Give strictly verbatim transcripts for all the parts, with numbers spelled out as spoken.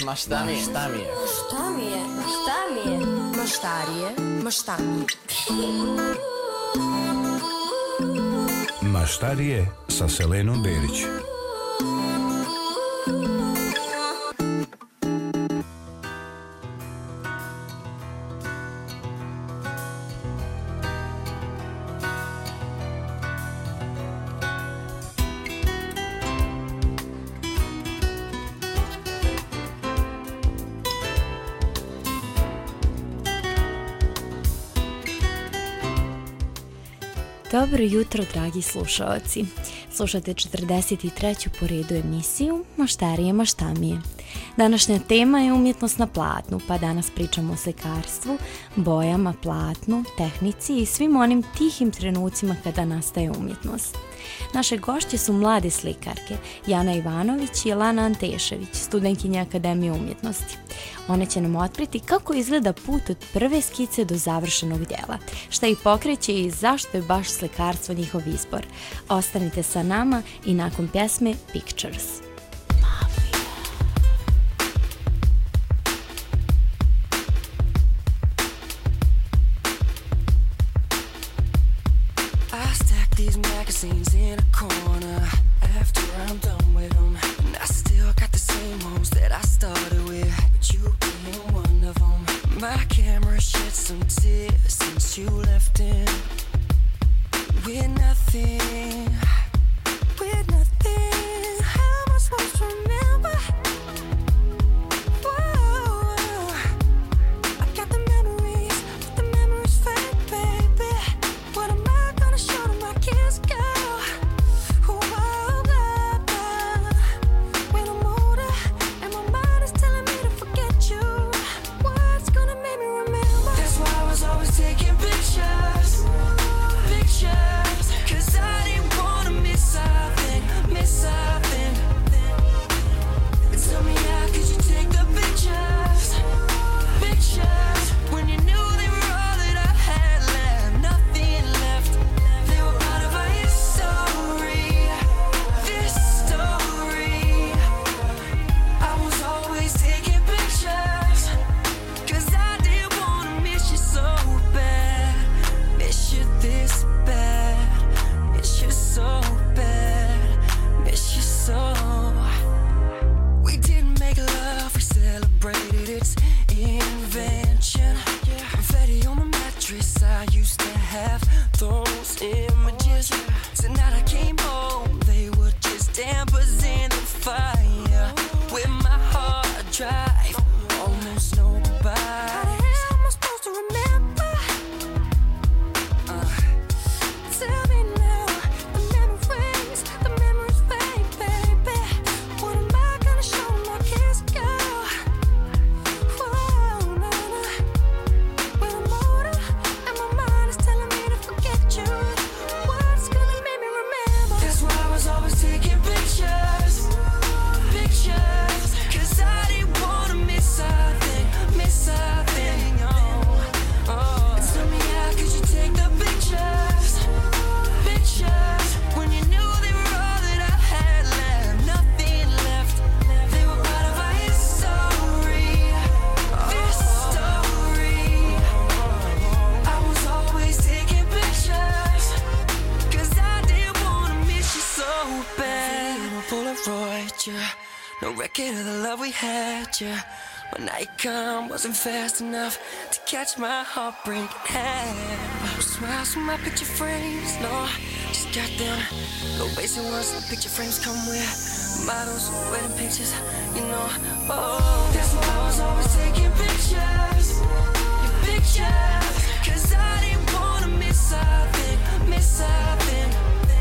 Ma šta mi je? Šta mi je? Šta mi je? Šta mi je? Maštarije, maštarije. Maštarije sa Selenom Berić. Dobro jutro, dragi slušaoci. Slušate četrdeset treću po redu emisiju Maštarije, maštamije. Današnja tema je umjetnost na platnu, pa danas pričamo o slikarstvu, bojama, platnu, tehnici i svim onim tihim trenucima kada nastaje umjetnost. Naše gošće su mlade slikarke Jana Ivanović i Lana Antešević, studentkinje Akademije umjetnosti. One će nam otkriti kako izgleda put od prve skice do završenog djela, šta ih pokreće i zašto je baš slikarstvo njihov izbor. Ostanite sa nama i nakon pjesme Pictures. Magazines in a corner. After I'm done with them, and I still got the same homes that I started with, but you being one of them. My camera shed some tears since you left in. We're nothing, we're nothing. How am I supposed to remember? Whoa, I got the memories, but the memories fade, baby. What am I gonna show to my kids? When night come, wasn't fast enough to catch my heartbreak in half. No smiles from my picture frames, no, just got them low basic ones. The picture frames come with models, wedding pictures, you know. Oh, that's why I was always taking pictures, your pictures, 'cause I didn't wanna miss something, miss something.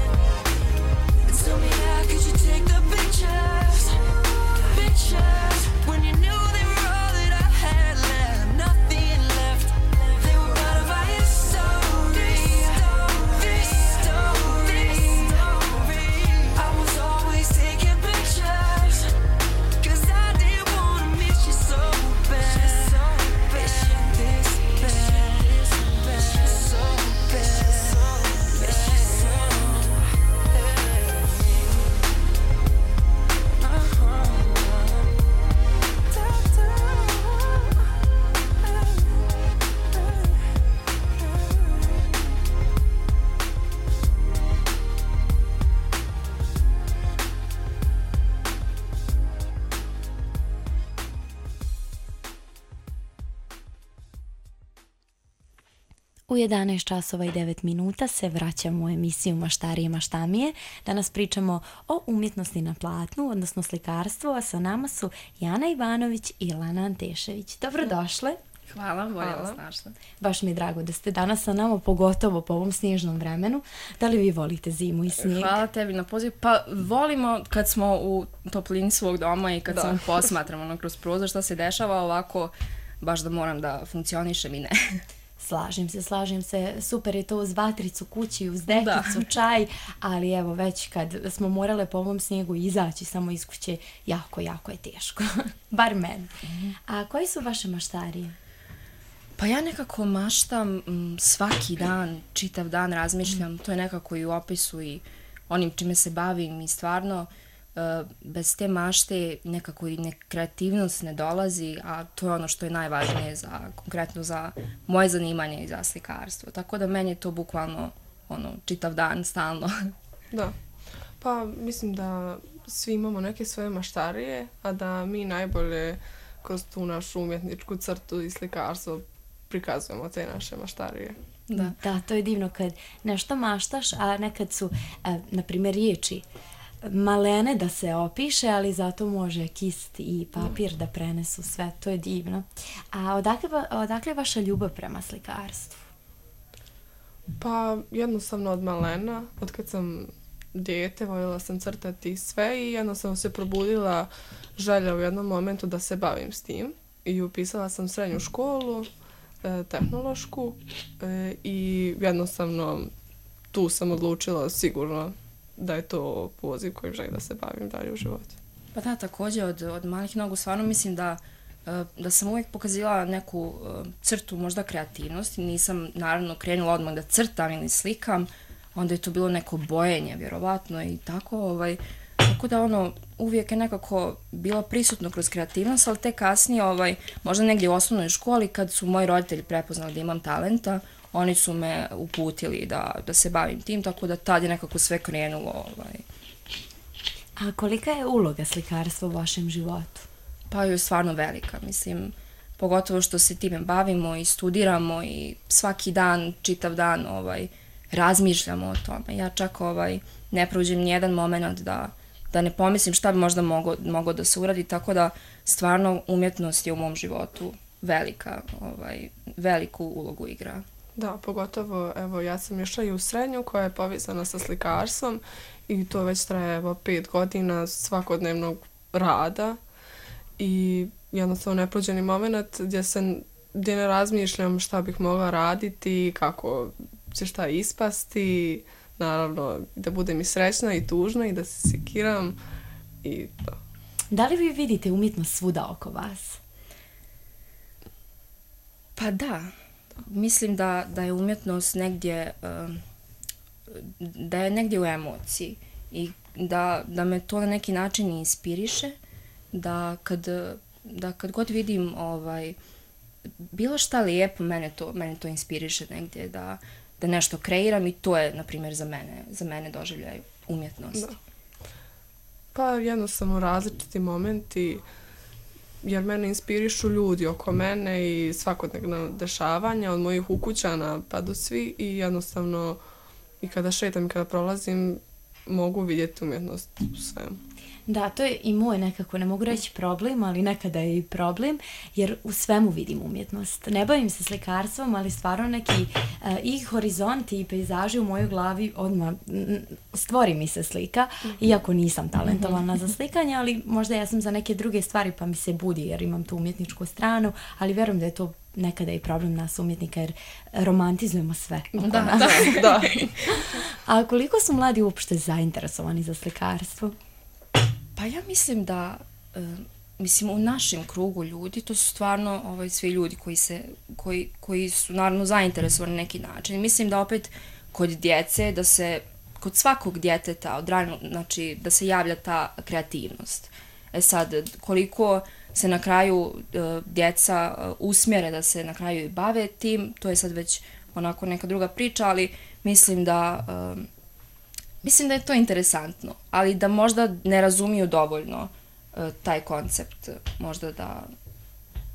Tell me how could you take the pictures, pictures, when you knew they were all that I had left, nothing left. They were part of our history, this story. I was always taking pictures, 'cause I didn't wanna miss you so bad. Miss you this bad, miss you so bad, miss you so bad. U jedanaest časova i devet minuta se vraćamo u emisiju Maštarije maštamije. Danas pričamo o umjetnosti na platnu, odnosno slikarstvu, a sa nama su Jana Ivanović i Lana Antešević. Dobrodošle. Hvala, bolje vas našla. Baš mi je drago da ste danas sa nama, pogotovo po ovom snježnom vremenu. Da li vi volite zimu i snijeg? Hvala tebi na poziv. Pa volimo kad smo u toplini svog doma i kad Da. samo posmatramo ono, kroz prozor šta se dešava, ovako baš da moram da funkcionišem i ne. Slažem se, slažem se. Super je to uz vatricu kući, uz dekicu, čaj, ali evo već kad smo morale po ovom snijegu izaći samo iz kuće, jako, jako je teško. Bar meni. A koji su vaše maštarije? Pa ja nekako maštam m, svaki dan, čitav dan razmišljam, to je nekako i u opisu i onim čime se bavim i stvarno e, bez te mašte nekako i ne, kreativnost ne dolazi, a to je ono što je najvažnije za, konkretno za moje zanimanje i za slikarstvo. Tako da meni je to bukvalno ono, čitav dan, stalno. Da. Pa mislim da svi imamo neke svoje maštarije, a da mi najbolje kroz tu našu umjetničku crtu i slikarstvo prikazujemo te naše maštarije. Da. Da, to je divno kad nešto maštaš, a nekad su, e, na primjer, riječi malene da se opiše, ali zato može kist i papir da prenesu sve. To je divno. A odakle, va- odakle je vaša ljubav prema slikarstvu? Pa jednostavno od malena, od kad sam dijete, voljela sam crtati sve i jednostavno se probudila želja u jednom momentu da se bavim s tim. I upisala sam srednju školu, e, tehnološku, e, i jednostavno tu sam odlučila sigurno da je to poziv kojim želim da se bavim dalje u životu. Pa da, također od, od malih nogu stvarno mislim da, e, da sam uvijek pokazivala neku e, crtu možda kreativnosti. Nisam naravno krenula odmah da crtam ili slikam, onda je to bilo neko bojenje vjerovatno i tako. Ovaj, tako da ono uvijek je nekako bilo prisutno kroz kreativnost, ali te kasnije ovaj, možda negdje u osnovnoj školi kad su moji roditelji prepoznali da imam talenta, oni su me uputili da, da se bavim tim, tako da tad je nekako sve krenulo. Ovaj. A kolika je uloga slikarstva u vašem životu? Pa je stvarno velika, mislim, pogotovo što se time bavimo i studiramo i svaki dan, čitav dan ovaj, razmišljamo o tome. Ja čak ovaj, ne prođem nijedan moment da, da ne pomislim šta bi možda mogo, mogo da se uradi, tako da stvarno umjetnost je u mom životu velika, ovaj, veliku ulogu igra. Da, pogotovo, evo, ja sam išla i u srednju koja je povezana sa slikarstvom i to već traje, evo, pet godina svakodnevnog rada i jednostavno ne prođe ni moment gdje, se, gdje ne razmišljam šta bih mogla raditi, kako će šta ispasti, naravno da budem i srećna i tužna i da se sekiram i to. Da li vi vidite umjetnost svuda oko vas? Pa da, mislim da, da je umjetnost negdje, um, da je negdje u emociji i da, da me to na neki način inspiriše, da kad, da kad god vidim ovaj, bilo šta lijepo, mene to, mene to inspiriše negdje, da, da nešto kreiram i to je, na primjer, za mene, za mene doživljaj umjetnosti. Da. Pa jednostavno različiti momenti, jer mene inspirišu ljudi oko mene i svakodnevna dešavanja, od mojih ukućana pa do svi i jednostavno i kada šetam i kada prolazim mogu vidjeti umjetnost u svemu. Da, to je i moj nekako, ne mogu reći problem, ali nekada je i problem, jer u svemu vidim umjetnost. Ne bavim se slikarstvom, ali stvarno neki uh, i horizonti i pejzaži u mojoj glavi odmah m, stvori mi se slika, iako nisam talentovana za slikanje, ali možda ja sam za neke druge stvari pa mi se budi jer imam tu umjetničku stranu, ali vjerujem da je to nekada i problem nas umjetnika jer romantizujemo sve. oko Da, nas. da. Da. A koliko su mladi uopšte zainteresovani za slikarstvo? Pa ja mislim da, e, mislim, u našem krugu ljudi, to su stvarno ovaj, svi ljudi koji, se, koji, koji su naravno zainteresovani na neki način. Mislim da opet kod djece, da se, kod svakog djeteta, od rano, znači da se javlja ta kreativnost. E sad, koliko se na kraju e, djeca e, usmjere da se na kraju i bave tim, to je sad već onako neka druga priča, ali mislim da... E, Mislim da je to interesantno, ali da možda ne razumiju dovoljno uh, taj koncept, možda da,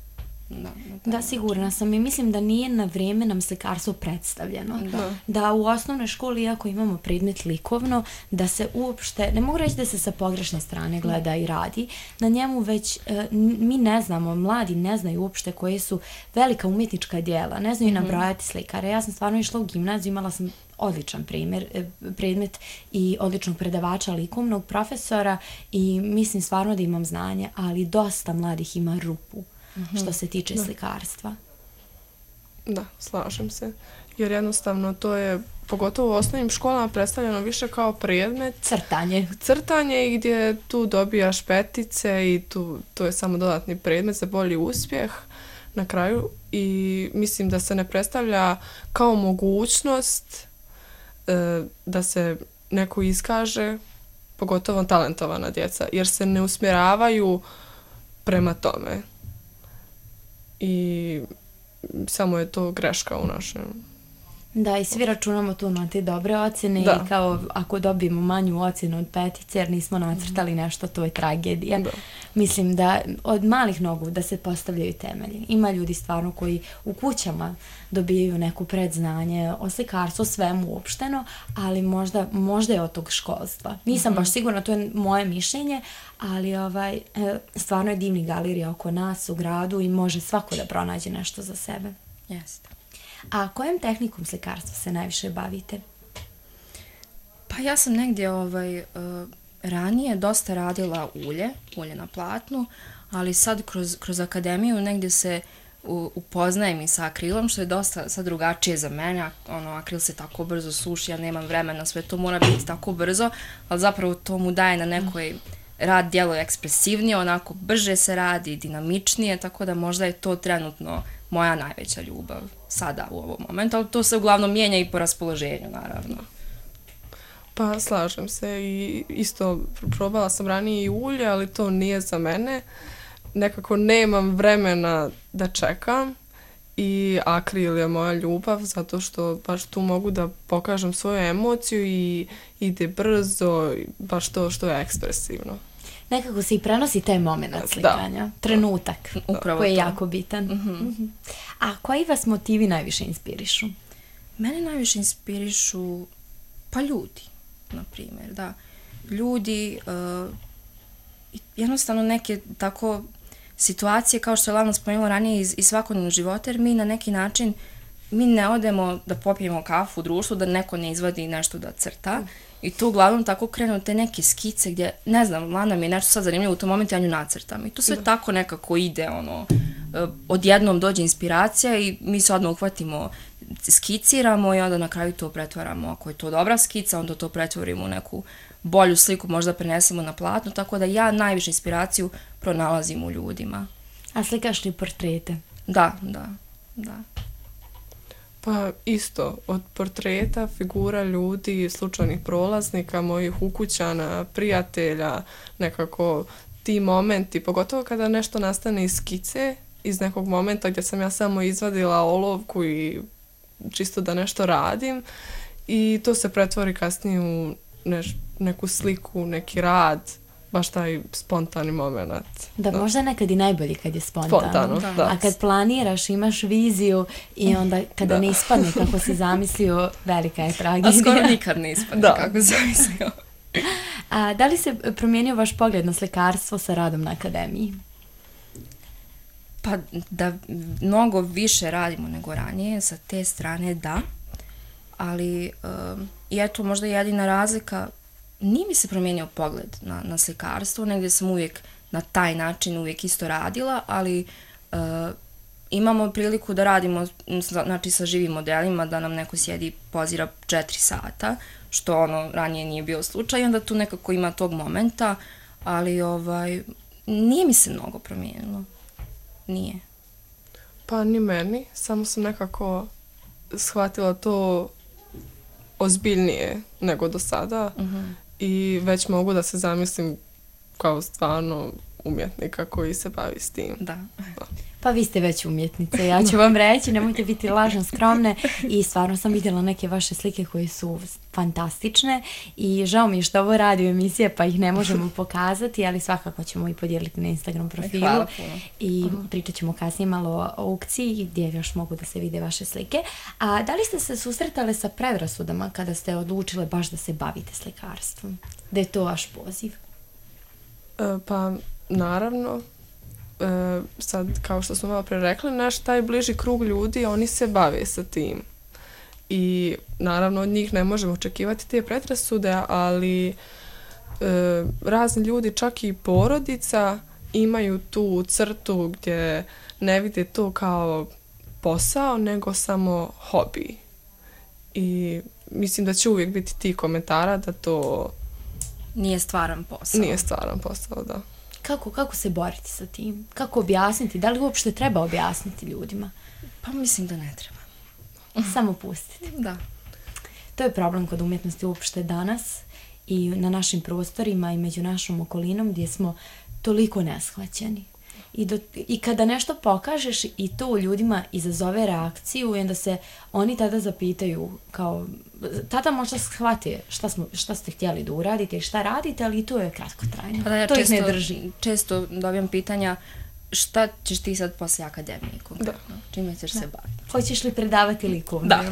Da, da, sigurna sam i mislim da nije na vrijeme nam slikarstvo predstavljeno. Da. Da u osnovnoj školi, iako imamo predmet likovno, da se uopšte, ne mogu reći da se sa pogrešne strane gleda i radi, na njemu već mi ne znamo, mladi ne znaju uopšte koje su velika umjetnička djela, ne znaju mm-hmm. nabrojati slikare. Ja sam stvarno išla u gimnaziju, imala sam odličan primjer, predmet i odličnog predavača likovnog profesora i mislim stvarno da imam znanje, ali dosta mladih ima rupu mm-hmm. što se tiče da. Slikarstva. Da, slažem se. Jer jednostavno to je, pogotovo u osnovnim školama, predstavljeno više kao predmet. Crtanje. Crtanje i gdje tu dobijaš petice i tu, to je samo dodatni predmet za bolji uspjeh na kraju. I mislim da se ne predstavlja kao mogućnost e, da se neko iskaže, pogotovo talentovana djeca, jer se ne usmjeravaju prema tome. I samo je to greška u našem. Da, i svi računamo tu na te dobre ocjene da. I kao ako dobijemo manju ocjenu od petice jer nismo nacrtali nešto, to je tragedija. Da. Mislim da od malih nogu da se postavljaju temelji. Ima ljudi stvarno koji u kućama dobijaju neku predznanje o slikarstvu, svemu uopšteno, ali možda, možda je od tog školstva. Nisam mm-hmm. baš sigurna, to je moje mišljenje, ali ovaj, stvarno je divni galerija oko nas u gradu i može svako da pronađe nešto za sebe. Jeste. A kojom tehnikom slikarstva se najviše bavite? Pa ja sam negdje ovaj, uh, ranije dosta radila ulje, ulje na platnu, ali sad kroz, kroz akademiju negdje se u, upoznajem i sa akrilom, što je dosta sad drugačije za mene. Ono, akril se tako brzo suši, ja nemam vremena, sve to mora biti tako brzo, ali zapravo to mu daje na nekoj rad djeluje ekspresivnije, onako brže se radi, dinamičnije, tako da možda je to trenutno moja najveća ljubav sada u ovom momentu, ali to se uglavnom mijenja i po raspoloženju, naravno. Pa slažem se i isto probala sam ranije i ulje, ali to nije za mene. Nekako nemam vremena da čekam i akril je moja ljubav zato što baš tu mogu da pokažem svoju emociju i ide brzo, baš to što je ekspresivno. Nekako se i prenosi taj moment slikanja, trenutak Upravo koji je to. jako bitan. Mm-hmm. Mm-hmm. A koji vas motivi najviše inspirišu? Mene najviše inspirišu pa ljudi, na primjer, da. Ljudi, uh, jednostavno neke tako situacije, kao što je Lana spomenula ranije, iz, iz svakodnevnog života, jer mi na neki način, mi ne odemo da popijemo kafu u društvu, da neko ne izvadi nešto da crta. Mm. I tu uglavnom tako krenu te neke skice gdje, ne znam, Lana mi je nešto sad zanimljivo u tom momentu, ja nju nacrtam. I to sve da. Tako nekako ide, ono, odjednom dođe inspiracija i mi se odmah uhvatimo, skiciramo i onda na kraju to pretvaramo. Ako je to dobra skica, onda to pretvorimo u neku bolju sliku, možda prenesemo na platno, tako da ja najviše inspiraciju pronalazim u ljudima. A slikaš li portrete? Da, da, da. Pa isto, od portreta, figura ljudi, slučajnih prolaznika, mojih ukućana, prijatelja, nekako ti momenti, pogotovo kada nešto nastane iz skice, iz nekog momenta gdje sam ja samo izvadila olovku i čisto da nešto radim i to se pretvori kasnije u neš, neku sliku, neki rad, baš taj spontani moment. Da, da, možda nekad i najbolji kad je spontano. Spontano, da. A kad planiraš, imaš viziju i onda kada da. Ne ispadne kako si zamislio, velika je tragedija. A skoro nikad ne ispadne da. Kako zamislio. A da li se promijenio vaš pogled na slikarstvo sa radom na akademiji? Pa da mnogo više radimo nego ranije, sa te strane da, ali um, i eto možda jedina razlika, nije mi se promijenio pogled na, na slikarstvo, negdje sam uvijek na taj način uvijek isto radila, ali uh, imamo priliku da radimo, znači sa živim modelima, da nam neko sjedi i pozira četiri sata, što ono ranije nije bio slučaj, onda tu nekako ima tog momenta, ali ovaj, nije mi se mnogo promijenilo. Nije. Pa ni meni, samo sam nekako shvatila to ozbiljnije nego do sada uh-huh. i već mogu da se zamislim kao stvarno umjetnika koji se bavi s tim. Da. da. Pa vi ste već umjetnice, ja ću vam reći, nemojte biti lažno skromne i stvarno sam vidjela neke vaše slike koje su fantastične i žao mi je što ovo radio emisija pa ih ne možemo pokazati, ali svakako ćemo i podijeliti na Instagram profilu. Hvala puno. I pričat ćemo kasnije malo o aukciji gdje još mogu da se vide vaše slike. A da li ste se susretale sa predrasudama kada ste odlučile baš da se bavite slikarstvom? Da je to vaš poziv? E, pa, naravno. E, sad, kao što smo malo pre rekli, naš taj bliži krug ljudi, oni se bave sa tim. I naravno od njih ne možemo očekivati te predrasude, ali e, razni ljudi, čak i porodica, imaju tu crtu gdje ne vide to kao posao, nego samo hobi. I mislim da će uvijek biti ti komentara da to Nije stvaran posao. Nije stvaran posao, da. Kako, kako se boriti sa tim? Kako objasniti? Da li uopšte treba objasniti ljudima? Pa mislim da ne treba. Samo pustiti. Da. To je problem kod umjetnosti uopšte danas i na našim prostorima i među našom okolinom gdje smo toliko neshvaćeni. I, do, I kada nešto pokažeš i to u ljudima izazove reakciju i onda se oni tada zapitaju kao, tada možda shvate šta, smo, šta ste htjeli da uradite i šta radite, ali to je kratkotrajno. Pa da, ja to često, ih ne drži. Često dobijam pitanja šta ćeš ti sad poslije akademije konkretno? Da. Čime ćeš da. se baviti? Hoćeš li predavati likovno? Da.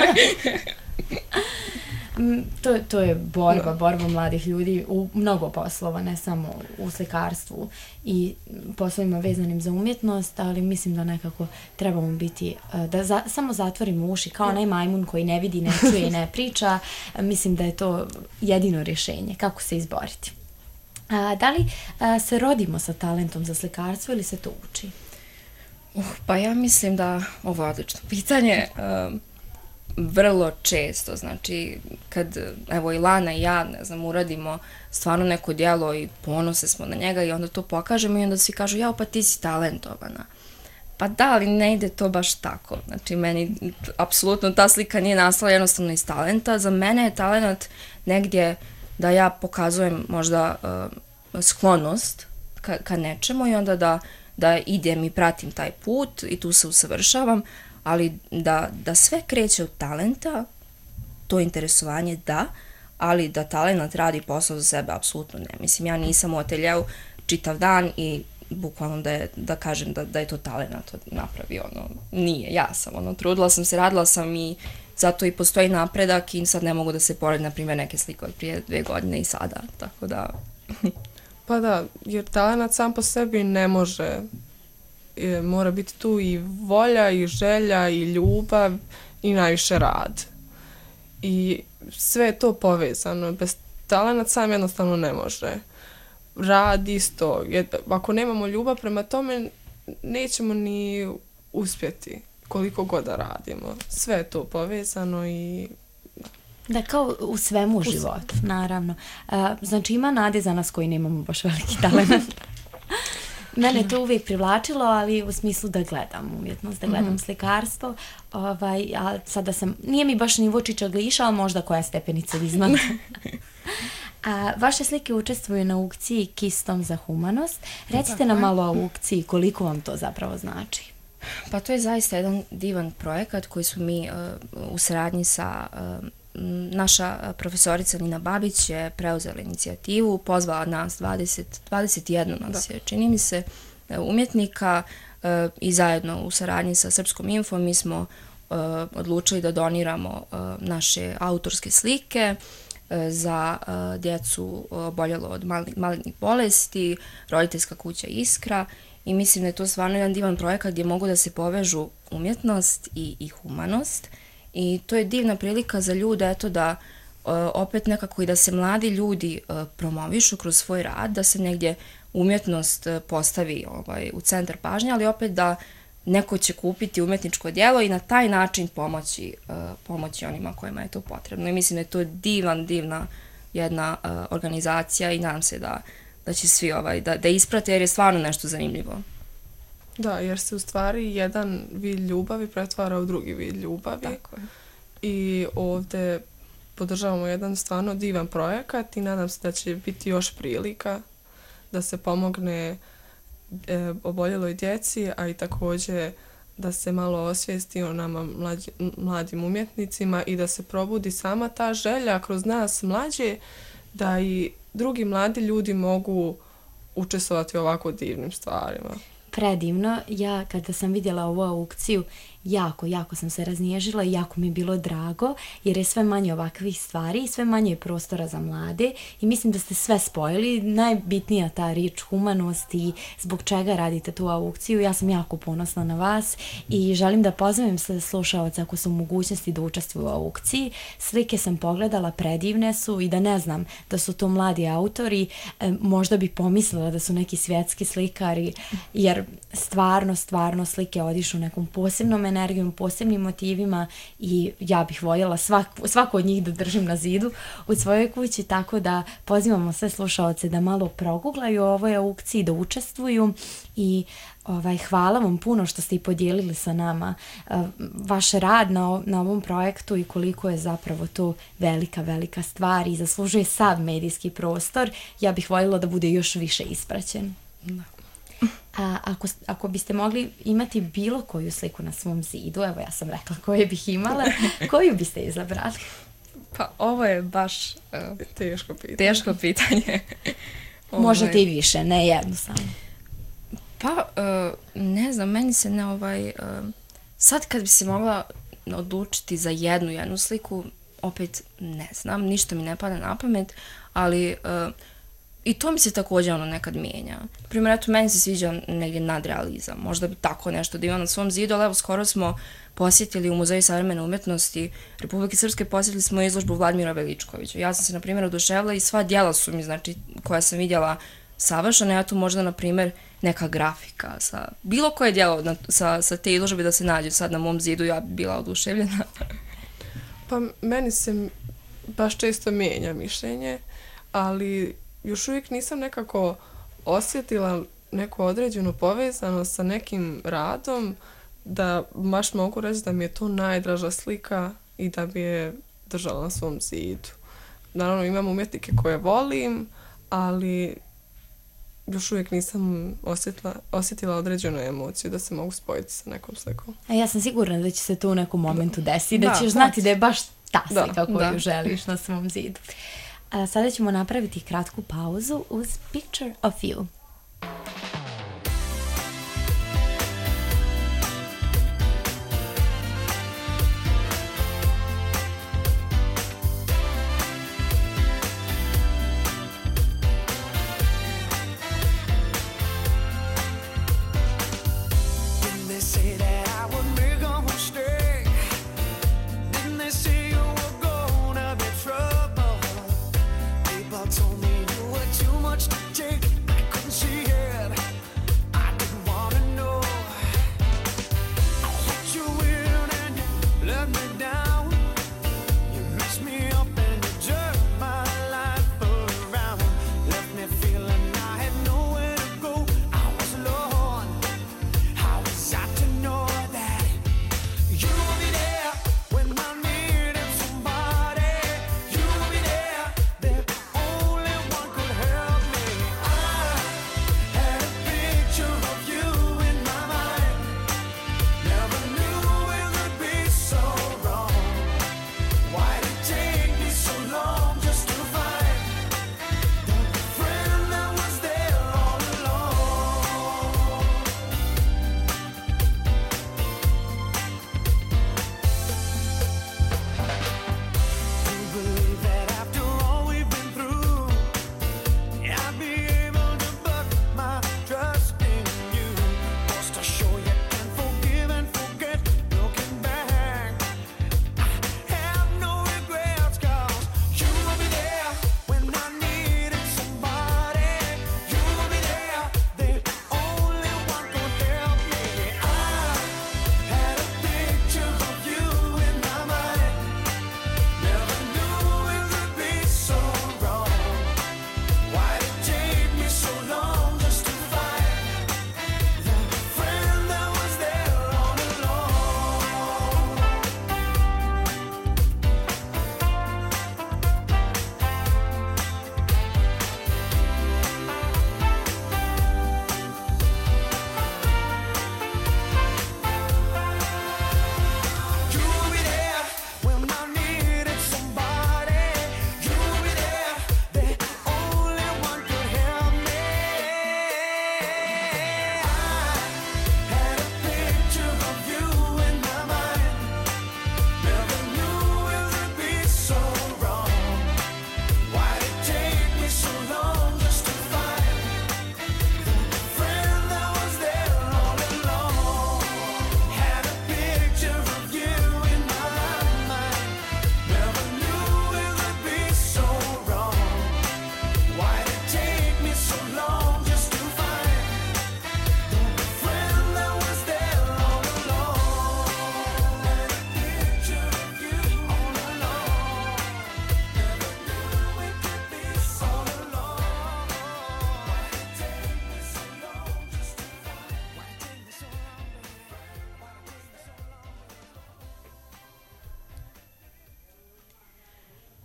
To, to je borba, da. borba mladih ljudi u mnogo poslova, ne samo u slikarstvu i poslovima vezanim za umjetnost, ali mislim da nekako trebamo biti, da za, samo zatvorimo uši, kao onaj majmun koji ne vidi, ne čuje i ne priča. Mislim da je to jedino rješenje, kako se izboriti. A, da li a, se rodimo sa talentom za slikarstvo ili se to uči? Uh, pa ja mislim da ovo je odlično pitanje. Um, vrlo često, znači kad evo i Lana i ja, ne znam, uradimo stvarno neko djelo i ponose smo na njega i onda to pokažemo i onda svi kažu jao pa ti si talentovana. Pa da, ali ne ide to baš tako. Znači meni apsolutno ta slika nije nastala jednostavno iz talenta. Za mene je talent negdje da ja pokazujem možda uh, sklonost ka, ka nečemu i onda da, da idem i pratim taj put i tu se usavršavam. Ali da, da sve kreće od talenta, to interesovanje da, ali da talent radi posao za sebe, apsolutno ne. Mislim, ja nisam u ateljeu čitav dan i bukvalno da, je, da kažem da, da je to talent to napravi, ono, nije, ja sam, ono, trudila sam se, radila sam i zato i postoji napredak i sad ne mogu da se poredim, na primjer, neke slike od prije dve godine i sada, tako da... Pa da, jer talent sam po sebi ne može... mora biti tu i volja i želja i ljubav i najviše rad. I sve je to povezano. Bez talenta sam jednostavno ne može. Rad isto. Ako nemamo ljubav prema tome, nećemo ni uspjeti koliko god da radimo. Sve je to povezano i... Da, kao u svemu u životu, naravno. A, znači ima nade za nas koji nemamo baš veliki talent. Mene je to uvijek privlačilo, ali u smislu da gledam umjetnost, da gledam mm-hmm. slikarstvo. Ovaj, a sada sam, nije mi baš ni Vučića gliša, ali možda koja stepenica iznad. A vaše slike učestvuju na aukciji Kistom za humanost. Recite nam malo o aukciji, koliko vam to zapravo znači? Pa to je zaista jedan divan projekat koji smo mi uh, u saradnji sa... Uh, naša profesorica Nina Babić je preuzela inicijativu, pozvala nas dvadeset, dvadeset jedan nas je, čini mi se, umjetnika e, i zajedno u saradnji sa Srpskom infom mi smo e, odlučili da doniramo e, naše autorske slike e, za e, djecu oboljelo od malignih bolesti, roditeljska kuća Iskra i mislim da je to stvarno jedan divan projekat gdje mogu da se povežu umjetnost i, i humanost. I to je divna prilika za ljude, eto da uh, opet nekako i da se mladi ljudi uh, promovišu kroz svoj rad, da se negdje umjetnost uh, postavi ovaj, u centar pažnje, ali opet da neko će kupiti umjetničko djelo i na taj način pomoći, uh, pomoći onima kojima je to potrebno. I mislim da je to divan, divna jedna uh, organizacija i nadam se da, da će svi ovaj, da, da isprate jer je stvarno nešto zanimljivo. Da, jer se u stvari jedan vid ljubavi pretvara u drugi vid ljubavi. Tako je. I ovdje podržavamo jedan stvarno divan projekat i nadam se da će biti još prilika da se pomogne e, oboljeloj djeci, a i također da se malo osvijesti o nama mlađi, mladim umjetnicima i da se probudi sama ta želja kroz nas mlađe da i drugi mladi ljudi mogu učestvovati u ovako divnim stvarima. Predivno. Ja kada sam vidjela ovu aukciju, jako, jako sam se raznježila i jako mi je bilo drago, jer je sve manje ovakvih stvari i sve manje je prostora za mlade i mislim da ste sve spojili. Najbitnija ta riječ humanost i zbog čega radite tu aukciju. Ja sam jako ponosna na vas i želim da pozovem sve slušaoce ako su u mogućnosti da učestvuju u aukciji. Slike sam pogledala, predivne su i da ne znam da su to mladi autori, možda bi pomislila da su neki svjetski slikari, jer stvarno, stvarno slike odišu nekom posebnom energijom, posebnim motivima i ja bih voljela svaku, svaku od njih da držim na zidu u svojoj kući, tako da pozivamo sve slušaoce da malo proguglaju o ovoj aukciji, da učestvuju i ovaj, hvala vam puno što ste i podijelili sa nama uh, vaš rad na, na ovom projektu i koliko je zapravo to velika, velika stvar i zaslužuje sav medijski prostor. Ja bih voljela da bude još više ispraćen. Da. A ako, ako biste mogli imati bilo koju sliku na svom zidu, evo ja sam rekla koje bih imala, koju biste izabrali? Pa ovo je baš uh, teško pitanje. Teško pitanje. Možete i više, ne jednu samo. Pa, uh, ne znam, meni se ne ovaj... Uh, sad kad bi se mogla odlučiti za jednu, jednu sliku, opet ne znam, ništa mi ne pada na pamet, ali... Uh, I to mi se također ono nekad mijenja. Primjer, eto, meni se sviđa negdje nadrealizam. Možda bi tako nešto da ima na svom zidu, ali evo, skoro smo posjetili u Muzeju savremene umjetnosti Republike Srpske, posjetili smo izložbu Vladimira Veličkovića. Ja sam se, na primjer, oduševila i sva djela su mi, znači, koja sam vidjela savršena. Ja tu možda, na primjer, neka grafika sa bilo koje djelo na, sa, sa te izložbe da se nađe sad na mom zidu, ja bi bila oduševljena. Pa meni se baš često mijenja mišljenje, ali još uvijek nisam nekako osjetila neku određenu povezanost sa nekim radom da baš mogu reći da mi je to najdraža slika i da bi je držala na svom zidu. Naravno, imam umjetnike koje volim, ali još uvijek nisam osjetila, osjetila određenu emociju da se mogu spojiti sa nekom slikom. A ja sam sigurna da će se to u nekom momentu desiti, da, da ćeš znati da je baš ta slika da, koju da. želiš na svom zidu. A sada ćemo napraviti kratku pauzu uz Picture of You. Told me you were too much to take. I couldn't see it.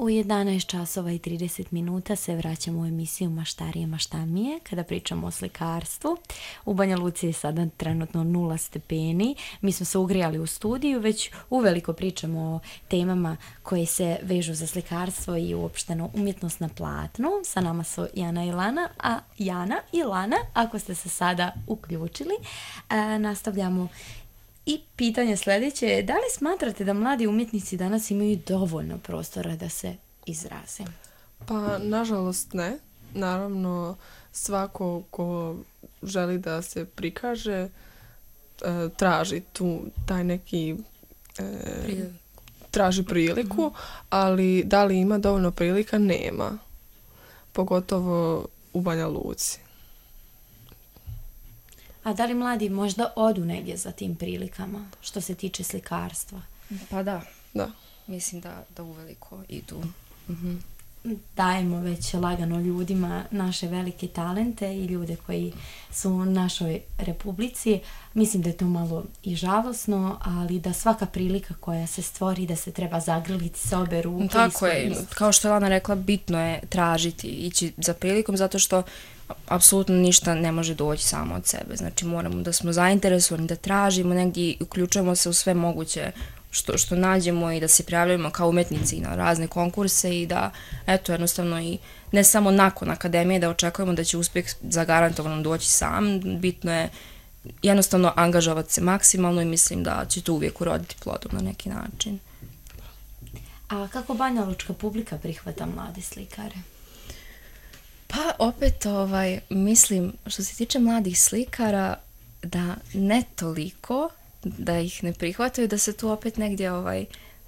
U jedanaest časova i trideset minuta se vraćamo u emisiju Maštarije maštamije kada pričamo o slikarstvu. U Banja Luci je sada trenutno nula stepeni. Mi smo se ugrijali u studiju, već uveliko pričamo o temama koje se vežu za slikarstvo i uopšteno umjetnost na platnu. Sa nama su Jana i Lana, a Jana i Lana, ako ste se sada uključili, a, nastavljamo. I pitanje sljedeće je, da li smatrate da mladi umjetnici danas imaju dovoljno prostora da se izraze? Pa, nažalost ne. Naravno, svako ko želi da se prikaže, e, traži tu taj neki... E, traži priliku, ali da li ima dovoljno prilika? Nema. Pogotovo u Banja Luci. A da li mladi možda odu negdje za tim prilikama, što se tiče slikarstva? Pa da. Da. Mislim da, da uveliko idu. Mhm. Dajemo već lagano ljudima naše velike talente i ljude koji su u našoj republici. Mislim da je to malo i žalosno, ali da svaka prilika koja se stvori, da se treba zagrliti sa obe ruke. Tako je, kao što je Lana rekla, bitno je tražiti, ići za prilikom, zato što apsolutno ništa ne može doći samo od sebe. Znači moramo da smo zainteresovani, da tražimo negdje i uključujemo se u sve moguće što, što nađemo i da se prijavljamo kao umetnici na razne konkurse i da, eto, jednostavno i ne samo nakon akademije da očekujemo da će uspjeh zagarantovano doći sam, bitno je jednostavno angažovati se maksimalno i mislim da će to uvijek uroditi plodom na neki način. A kako banjalučka publika prihvata mlade slikare? Pa opet, ovaj, mislim, što se tiče mladih slikara, da ne toliko, da ih ne prihvataju, da se tu opet negdje ovaj,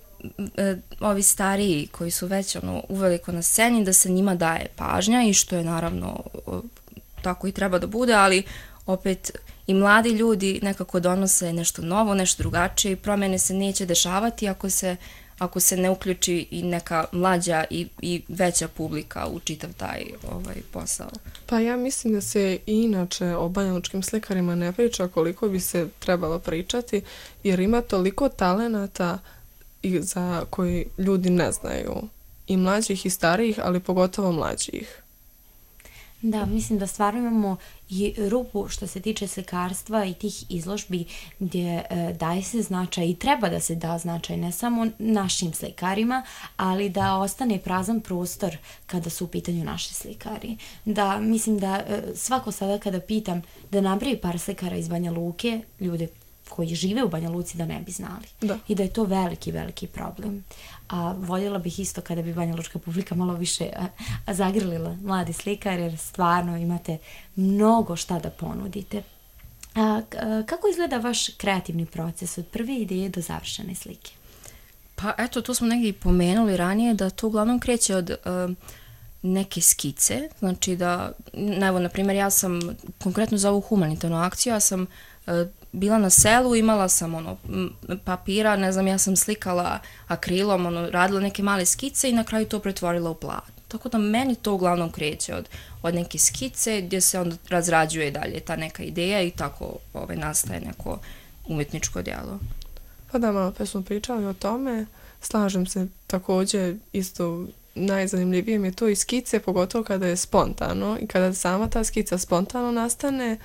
ovi stariji koji su već ono, uveliko na sceni, da se njima daje pažnja i što je naravno tako i treba da bude, ali opet i mladi ljudi nekako donose nešto novo, nešto drugačije i promjene se neće dešavati ako se ako se ne uključi i neka mlađa i, i veća publika u čitav taj ovaj, posao. Pa ja mislim da se i inače o banjalučkim slikarima ne priča koliko bi se trebalo pričati, jer ima toliko talenata i za koji ljudi ne znaju. I mlađih i starijih, ali pogotovo mlađih. Da, mislim da stvarno imamo i rupu što se tiče slikarstva i tih izložbi gdje e, daje se značaj i treba da se da značaj ne samo našim slikarima, ali da ostane prazan prostor kada su u pitanju naši slikari. Da, mislim da e, svako sada kada pitam da napravi par slikara iz Banja Luke, ljude koji žive u Banja Luci da ne bi znali. Da. I da je to veliki, veliki problem. A voljela bih isto kada bi banjalučka publika malo više a, a zagrlila mladi slikar, jer stvarno imate mnogo šta da ponudite. A, a, kako izgleda vaš kreativni proces od prve ideje do završene slike? Pa eto, tu smo negdje i pomenuli ranije da to uglavnom kreće od uh, neke skice. Znači da, evo, na primjer, ja sam konkretno za ovu humanitarnu akciju, ja sam uh, bila na selu, imala sam ono papira, ne znam, ja sam slikala akrilom, ono, radila neke male skice i na kraju to pretvorila u plat. Tako da meni to uglavnom kreće od, od neke skice gdje se onda razrađuje dalje ta neka ideja i tako ovaj, nastaje neko umjetničko djelo. Pa da, malo pa smo pričali o tome, slažem se također isto. Najzanimljivije mi je to i skice, pogotovo kada je spontano i kada sama ta skica spontano nastane,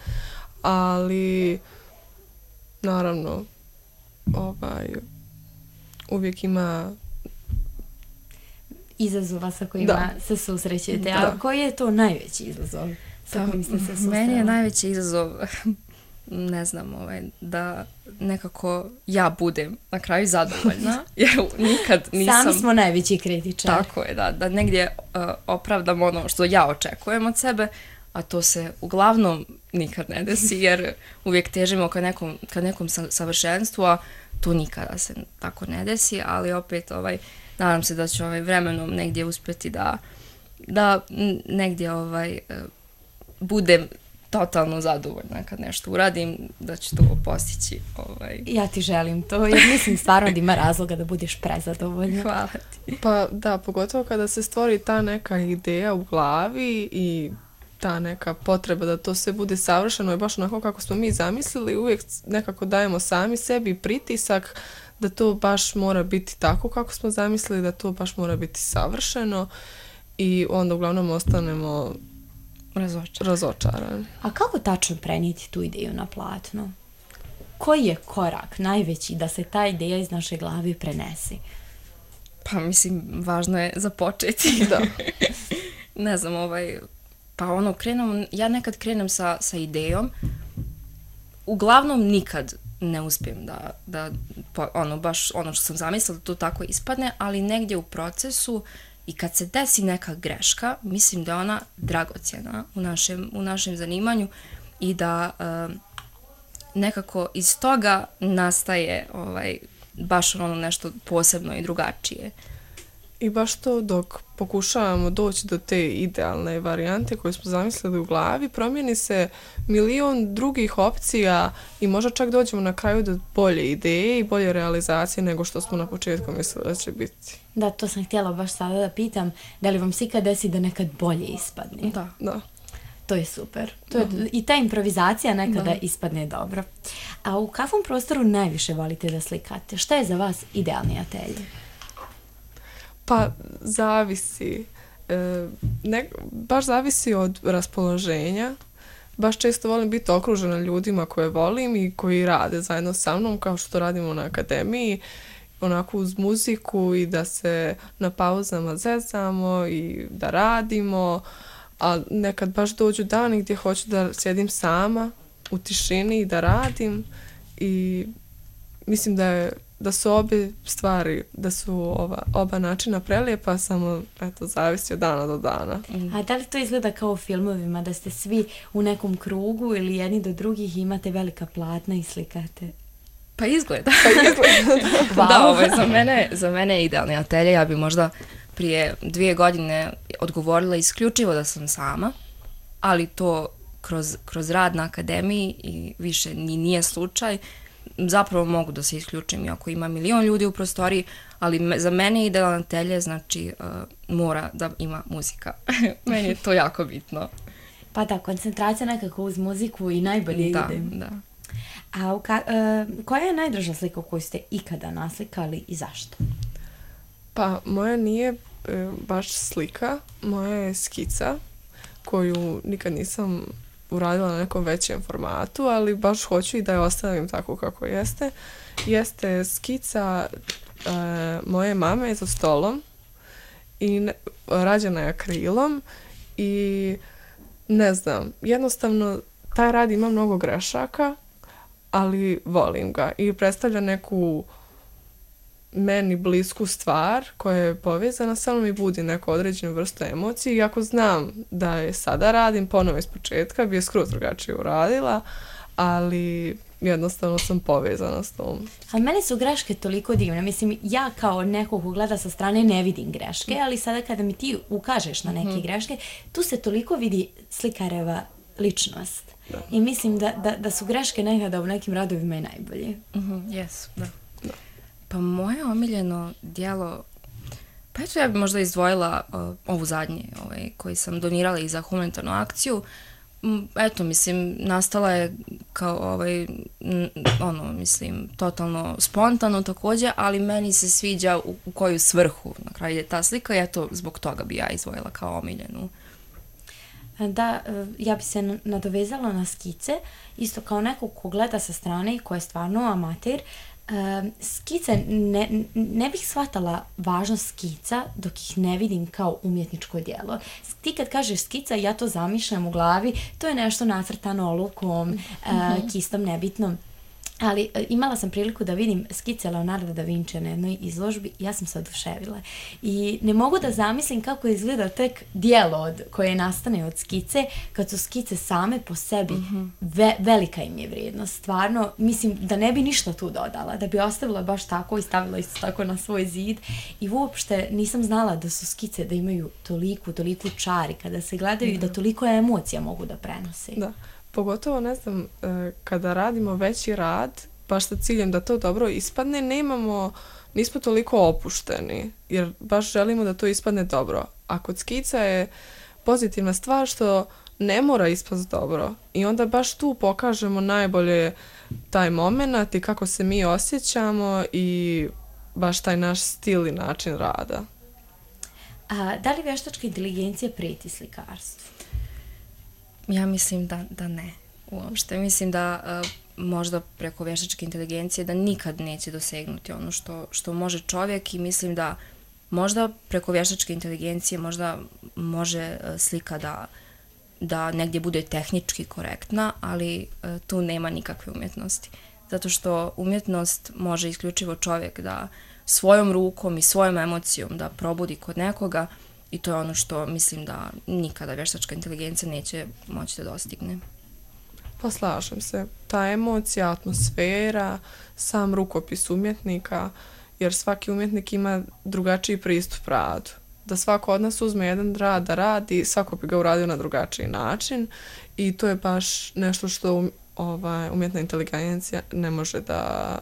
ali naravno ovaj, uvijek ima izazova sa kojima da. se susrećete. A koji je to najveći izazov sa kojim ste se susreli? Meni je najveći izazov, ne znam, ovaj, da nekako ja budem na kraju zadovoljna, jer nikad nisam... Sami smo najveći kritičari. Tako je, da, da negdje uh, opravdam ono što ja očekujem od sebe, a to se uglavnom nikad ne desi, jer uvijek težimo ka nekom, ka nekom savršenstvu, a to nikada se tako ne desi, ali opet ovaj, nadam se da ću ovaj, vremenom negdje uspjeti da, da negdje ovaj, budem totalno zadovoljna kad nešto uradim, da ću to postići. Ovaj. Ja ti želim to, jer mislim stvarno da ima razloga da budeš prezadovoljna. Hvala ti. Pa da, pogotovo kada se stvori ta neka ideja u glavi i ta neka potreba da to sve bude savršeno i baš onako kako smo mi zamislili, uvijek nekako dajemo sami sebi pritisak da to baš mora biti tako kako smo zamislili, da to baš mora biti savršeno i onda uglavnom ostanemo Razočarani. razočarani. A kako tačno prenijeti tu ideju na platno? Koji je korak najveći da se ta ideja iz naše glave prenesi? Pa mislim, važno je započeti. Da. Ne znam, ovaj, pa ono, krenem, ja nekad krenem sa, sa idejom, uglavnom nikad ne uspijem da, da po, ono, baš ono što sam zamislila da to tako ispadne, ali negdje u procesu i kad se desi neka greška, mislim da je ona dragocjena u našem, u našem zanimanju i da uh, nekako iz toga nastaje ovaj, baš ono nešto posebno i drugačije. I baš to dok pokušavamo doći do te idealne varijante koje smo zamislili u glavi, promijeni se milion drugih opcija i možda čak dođemo na kraju do bolje ideje i bolje realizacije nego što smo na početku mislili da će biti. Da, to sam htjela baš sada da pitam, da li vam se ikad desi da nekad bolje ispadne? Da. Da. To je super. To je, i ta improvizacija nekada Da. ispadne dobro. A u kakvom prostoru najviše volite da slikate? Šta je za vas idealni atelje? Pa zavisi. E, ne, baš zavisi od raspoloženja. Baš često volim biti okružena ljudima koje volim i koji rade zajedno sa mnom, kao što radimo na akademiji, onako uz muziku i da se na pauzama zezamo i da radimo. A nekad baš dođu dani gdje hoću da sjedim sama u tišini i da radim i mislim da je da su obje stvari, da su ova, oba načina prelijepa, samo eto, zavisi od dana do dana. A da li to izgleda kao u filmovima, da ste svi u nekom krugu ili jedni do drugih imate velika platna i slikate? Pa izgleda. Pa izgleda. Wow. Da, ovaj, za mene, za mene je idealni atelje. Ja bi možda prije dvije godine odgovorila isključivo da sam sama, ali to kroz, kroz rad na akademiji i više ni nije slučaj. Zapravo mogu da se isključim, iako ima milion ljudi u prostoriji, ali me, za mene idealan atelje znači uh, mora da ima muzika. Meni je to jako bitno. Pa da, koncentracija nekako uz muziku i najbolje Da, ide. da. A u ka, uh, koja je najdraža slika koju ste ikada naslikali i zašto? Pa moja nije e, baš slika, moja je skica koju nikad nisam uradila na nekom većem formatu, ali baš hoću i da je ostavim tako kako jeste. Jeste skica e, moje mame za stolom i ne, rađena je akrilom i ne znam, jednostavno taj rad ima mnogo grešaka, ali volim ga i predstavlja neku meni blisku stvar koja je povezana, samo mi budi neku određenu vrstu emocije i ako znam da je sada radim ponovo iz početka, bi je skroz drugačije uradila, ali jednostavno sam povezana s tom. Ali meni su greške toliko divne. Mislim, ja kao neko ko gleda sa strane ne vidim greške, ali sada kada mi ti ukažeš na neke mm-hmm. greške, tu se toliko vidi slikareva ličnost. Da. I mislim da, da, da su greške nekada u nekim radovima i najbolje. Mm-hmm, jesu, da. da. Pa moje omiljeno djelo, pa eto ja bi možda izdvojila uh, ovu zadnje ovaj, koji sam donirala i za humanitarnu akciju. M, eto, mislim, nastala je kao ovaj, n, ono, mislim, totalno spontano također, ali meni se sviđa u, u koju svrhu na kraju je ta slika i eto, zbog toga bi ja izdvojila kao omiljenu. Da, ja bi se nadovezala na skice, isto kao neko ko gleda sa strane i ko je stvarno amater. Skice, ne, ne bih shvatala važnost skica dok ih ne vidim kao umjetničko djelo. Ti kad kažeš skica, ja to zamišljam u glavi, to je nešto nacrtano olukom, mm-hmm. kistom, nebitnom. Ali imala sam priliku da vidim skice Leonarda da Vincija na jednoj izložbi i ja sam se oduševila. I ne mogu da zamislim kako izgleda tek dijelo od, koje nastane od skice, kad su skice same po sebi. Mm-hmm. Ve, velika im je vrijednost. Stvarno, mislim da ne bi ništa tu dodala, da bi ostavila baš tako i stavila isto tako na svoj zid. I uopšte nisam znala da su skice, da imaju toliku, toliku čari kada se gledaju i mm-hmm. da toliko emocija mogu da prenose. Da. Pogotovo, ne znam, kada radimo veći rad, baš sa ciljem da to dobro ispadne, nemamo, nismo toliko opušteni, jer baš želimo da to ispadne dobro. A kod skica je pozitivna stvar što ne mora ispast dobro. I onda baš tu pokažemo najbolje taj moment i kako se mi osjećamo i baš taj naš stil i način rada. A, da li vještačka inteligencija prijeti slikarstvu? Ja mislim da, da ne. Uopšte. Mislim da uh, možda preko vještačke inteligencije da nikad neće dosegnuti ono što, što može čovjek i mislim da možda preko vještačke inteligencije možda može uh, slika da, da negdje bude tehnički korektna, ali uh, tu nema nikakve umjetnosti. Zato što umjetnost može isključivo čovjek da svojom rukom i svojom emocijom da probudi kod nekoga i to je ono što mislim da nikada vještačka inteligencija neće moći da dostigne. Pa slažem se. Ta emocija, atmosfera, sam rukopis umjetnika, jer svaki umjetnik ima drugačiji pristup radu. Da svako od nas uzme jedan rad da radi, svako bi ga uradio na drugačiji način i to je baš nešto što um, ovaj, umjetna inteligencija ne može da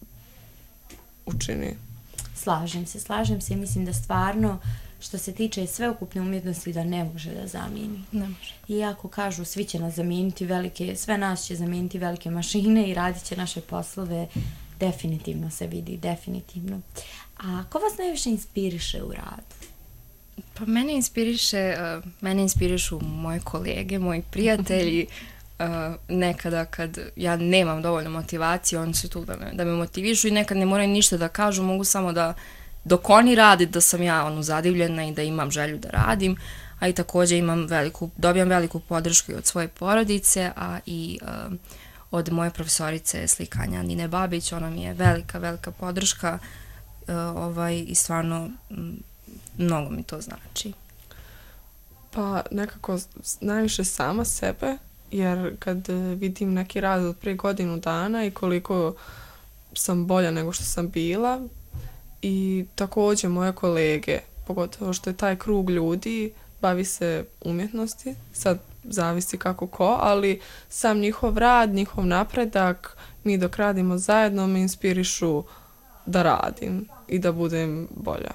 učini. Slažem se, slažem se i mislim da stvarno što se tiče sveukupne umjetnosti da ne može da zamijeni. Ne može. Iako kažu svi će nas zamijeniti velike, sve nas će zamijeniti velike mašine i radit će naše poslove, definitivno se vidi, definitivno. A ko vas najviše inspiriše u radu? Pa mene inspiriše, uh, mene inspirišu moje kolege, moji prijatelji. Uh, nekada kad ja nemam dovoljno motivacije, oni su tu da me, da me motivišu i nekad ne moraju ništa da kažu, mogu samo da dok oni radi da sam ja ono zadivljena i da imam želju da radim, a i također imam veliku, dobijam veliku podršku i od svoje porodice, a i uh, od moje profesorice slikanja Nine Babić, ona mi je velika, velika podrška uh, ovaj, i stvarno m, mnogo mi to znači. Pa nekako najviše sama sebe, jer kad vidim neki rad od prije godinu dana i koliko sam bolja nego što sam bila i također moje kolege, pogotovo što je taj krug ljudi, bavi se umjetnosti, sad zavisi kako ko, ali sam njihov rad, njihov napredak, mi dok radimo zajedno me inspirišu da radim i da budem bolja.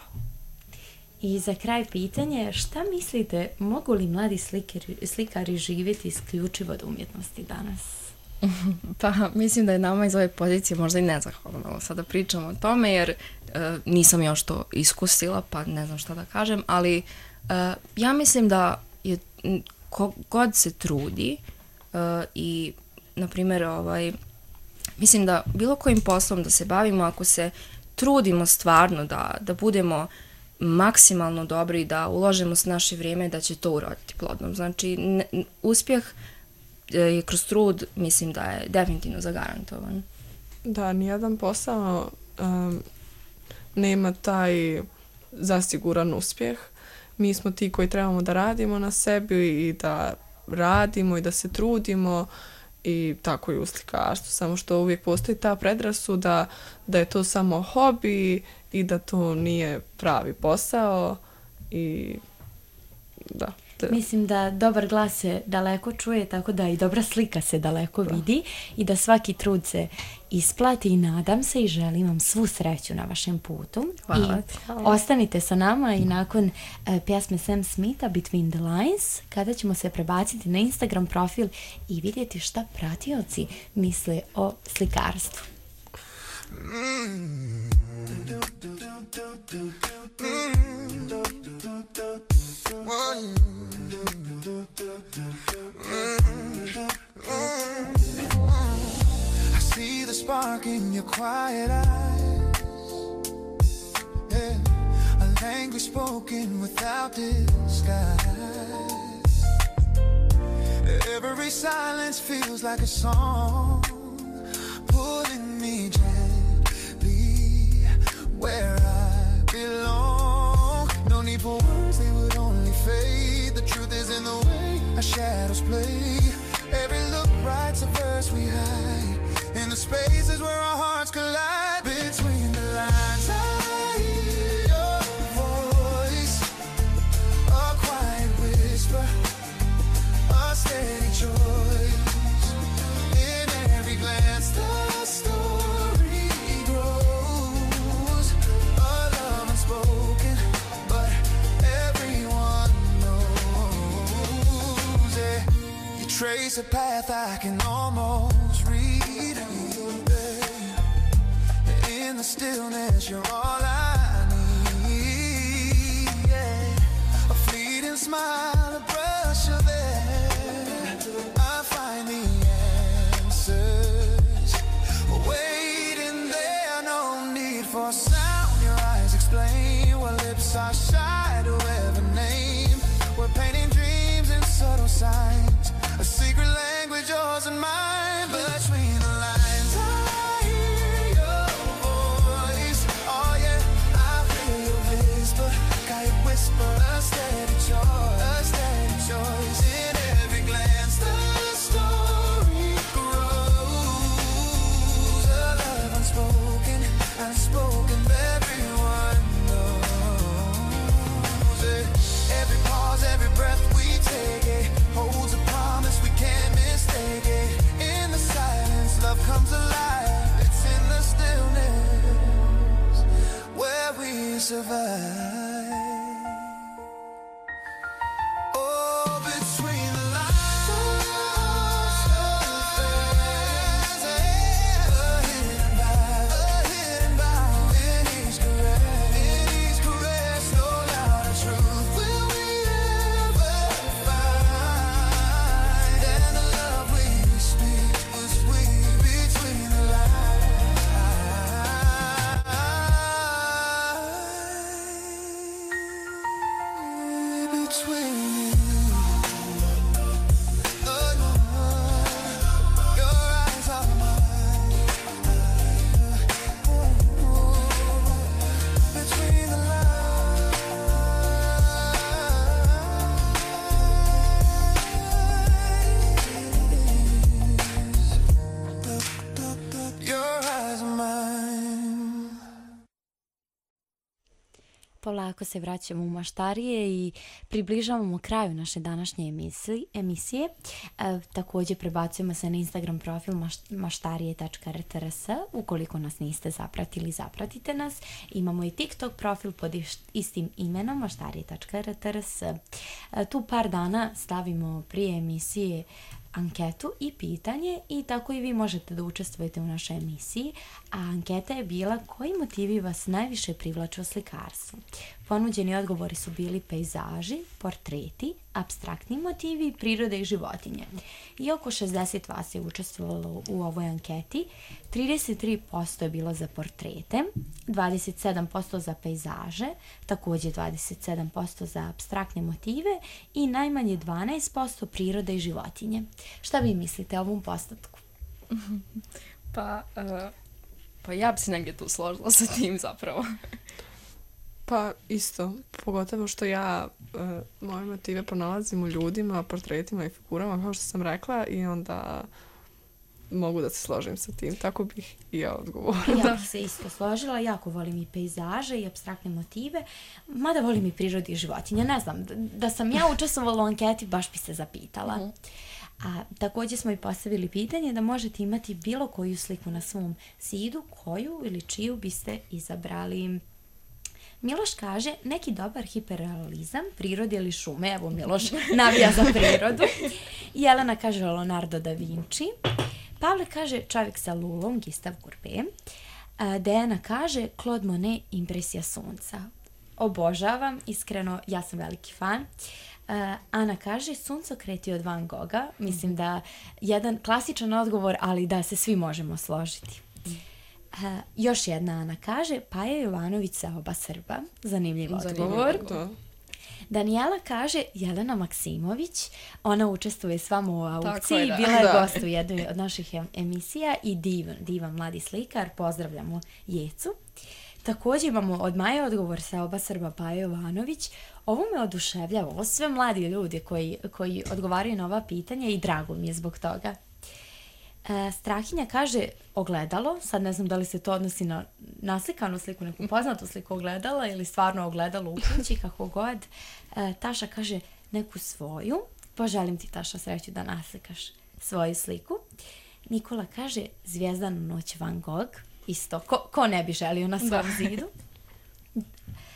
I za kraj pitanje, šta mislite, mogu li mladi slikari, slikari živjeti isključivo od umjetnosti danas? Pa mislim da je nama iz ove pozicije možda i nezahvalno sada pričamo o tome, jer e, nisam još to iskusila, pa ne znam šta da kažem, ali e, ja mislim da je kogod se trudi e, i, na primjer, ovaj, mislim da bilo kojim poslom da se bavimo, ako se trudimo stvarno da, da budemo maksimalno dobri i da uložimo s naše vrijeme, da će to uroditi plodom. Znači, ne, uspjeh je kroz trud, mislim da je definitivno zagarantovan. Da, nijedan posao um, nema taj zasiguran uspjeh. Mi smo ti koji trebamo da radimo na sebi i da radimo i da se trudimo i tako i u slikarstvu. Samo što uvijek postoji ta predrasuda da je to samo hobi i da to nije pravi posao i da. Mislim da dobar glas se daleko čuje, tako da i dobra slika se daleko vidi i da svaki trud se isplati i nadam se i želim vam svu sreću na vašem putu. Hvala. I ostanite sa nama i nakon uh, pjesme Sam Smitha Between the Lines, kada ćemo se prebaciti na Instagram profil i vidjeti šta pratioci misle o slikarstvu. Mm. I see the spark in your quiet eyes, yeah. A language spoken without disguise. Every silence feels like a song, pulling me gently where I belong. No need for words, they would only fade. The truth is in the way our shadows play. Every look writes a verse we hide in the spaces where our hearts collide. Between the lines I hear your voice, a quiet whisper, a steady choice. In every glance the story grows, a love unspoken, but everyone knows. trace a path I can almost read. In the stillness, you're all I need. Yeah. A fleeting smile, a brush of air. I find the answers waiting there. No need for sound. Your eyes explain what lips are shy to ever name. We're painting dreams in subtle signs. A secret language, yours and mine. Between the lines, I hear your voice. Oh yeah, I feel your whisper. Got your whisper, a steady choice, a steady choice. In every glance, the story grows. A love unspoken, unspoken, everyone knows it. Every pause, every breath we take it holds a promise we can't mistake it. In the silence, love comes alive. It's in the stillness where we survive. Oh, between the lines, a hidden vibe, a hidden vibe in each caress, in each caress. No louder truth will we ever find. And the love we speak was sweet between the lines. Between you, oh no, your eyes are mine. Between the lines, your eyes are mine. Polako se vraćamo u maštarije i približavamo kraju naše današnje emisije. emisije. E, također prebacujemo se na Instagram profil maš, maštarije tačka r t r s. Ukoliko nas niste zapratili, zapratite nas. Imamo i TikTok profil pod istim imenom maštarije tačka r t r s. E, tu par dana stavimo prije emisije anketu i pitanje i tako i vi možete da učestvujete u našoj emisiji, a anketa je bila koji motivi vas najviše privlače u slikarstvu. Ponuđeni odgovori su bili pejzaži, portreti, apstraktni motivi, prirode i životinje. I oko šezdeset vas je učestvovalo u ovoj anketi, trideset tri posto je bilo za portrete, dvadeset sedam posto za pejzaže, također dvadeset sedam posto za apstraktne motive i najmanje dvanaest posto prirode i životinje. Šta vi mislite o ovom postotku? Pa, uh, pa ja bi se negdje tu složila sa tim zapravo. Pa isto, pogotovo što ja uh, moje motive pronalazim u ljudima, portretima i figurama, kao što sam rekla, i onda mogu da se složim sa tim, tako bih i ja odgovorila. Ja bih se isto složila, jako volim i pejzaže i apstraktne motive, mada volim i prirodi i životinje. Ne znam, da sam ja učestvovala u anketi, baš bi se zapitala. Uh-huh. A također smo i postavili pitanje da možete imati bilo koju sliku na svom zidu, koju ili čiju biste izabrali. Miloš kaže, neki dobar hiperrealizam, prirode ili šume, evo Miloš navija za prirodu. Jelena kaže Leonardo da Vinci. Pavle kaže čovjek sa lulom, Gustave Courbet. Dejana kaže Claude Monet, impresija sunca. Obožavam, iskreno, ja sam veliki fan. Uh, Ana kaže suncokret od Van Gogha. Mislim da jedan klasičan odgovor, ali da se svi možemo složiti. Uh, još jedna Ana kaže Paja Jovanović sa Oba Srba. Zanimljiv odgovor. Danijela kaže Jelena Maksimović. Ona učestvuje s vama u aukciji. Je, bila je gost u jednoj od naših emisija i divan, divan mladi slikar. Pozdravljamo Jecu. Također imamo od Maje odgovor sa Oba Srba, Paja Jovanović. Ovo me oduševljava, ovo sve mladi ljudi koji, koji odgovaraju na ova pitanja i drago mi je zbog toga. E, Strahinja kaže ogledalo, sad ne znam da li se to odnosi na naslikanu sliku, neku poznatu sliku ogledala ili stvarno ogledalo u kući, kako god. E, Taša kaže neku svoju, poželim ti Taša sreću da naslikaš svoju sliku. Nikola kaže Zvijezdanu noć Van Gogh, isto, ko, ko ne bi želio na svom zidu.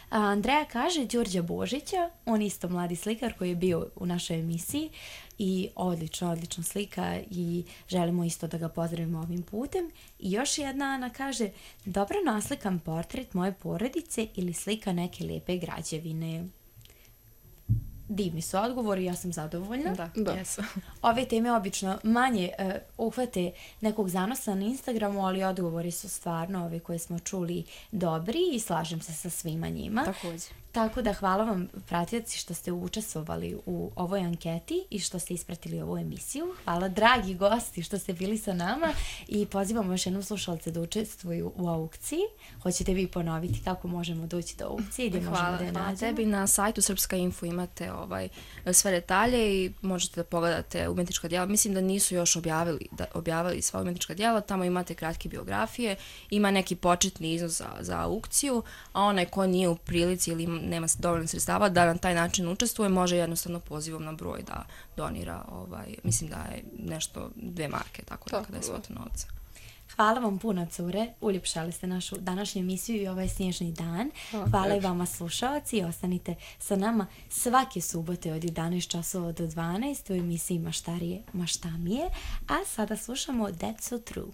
A, Andreja kaže Đurđa Božića, on isto mladi slikar koji je bio u našoj emisiji i odlično, odlično slika i želimo isto da ga pozdravimo ovim putem. I još jedna Ana kaže, dobro naslikam portret moje porodice ili slika neke lijepe građevine. Divni su odgovori, ja sam zadovoljna. Da, Da. jesu. Ove teme obično manje uh, uhvate nekog zanosa na Instagramu, ali odgovori su stvarno ove koje smo čuli dobri i slažem se sa svima njima. Također. Tako da hvala vam pratioci što ste učestvovali u ovoj anketi i što ste ispratili ovu emisiju. Hvala dragi gosti što ste bili sa nama i pozivamo još jednom slušalce da učestvuju u aukciji. Hoćete vi ponoviti kako možemo doći do aukcije i gdje možemo Hvala, da je hvala nađemo? tebi. Na sajtu Srpska info imate ovaj, sve detalje i možete da pogledate umetnička djela. Mislim da nisu još objavili, da, objavili sva umetnička djela. Tamo imate kratke biografije, ima neki početni iznos za, za aukciju, a onaj ko nije u prilici ili nema dovoljno sredstava da na taj način učestvuje, može jednostavno pozivom na broj da donira, ovaj, mislim da je nešto dve marke, tako, tako da je svota novca. Hvala vam puno, cure. Uljepšali ste našu današnju emisiju i ovaj snježni dan. Hvala, Hvala i tebi. vama slušalci i ostanite sa nama svake subote od jedanaest časova do dvanaest u emisiji Maštarije, Maštamije. A sada slušamo That's So True.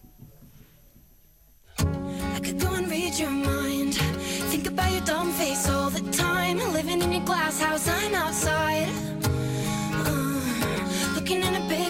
I could go and read your mind. Think about your dumb face all the time. Living in your glass house, I'm outside. Uh, looking in a big